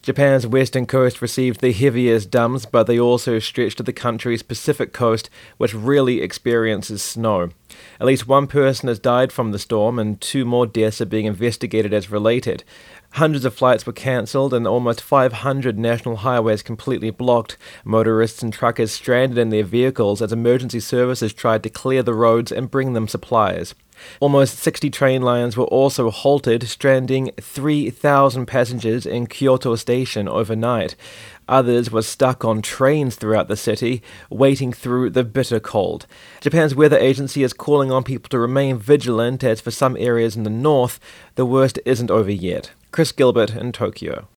Japan's western coast received the heaviest dumps, but they also stretched to the country's Pacific coast, which rarely experiences snow. At least one person has died from the storm, and 2 more deaths are being investigated as related. Hundreds of flights were cancelled and almost 500 national highways completely blocked. Motorists and truckers stranded in their vehicles as emergency services tried to clear the roads and bring them supplies. Almost 60 train lines were also halted, stranding 3,000 passengers in Kyoto Station overnight. Others were stuck on trains throughout the city, waiting through the bitter cold. Japan's weather agency is calling on people to remain vigilant, as for some areas in the north, the worst isn't over yet. Chris Gilbert in Tokyo.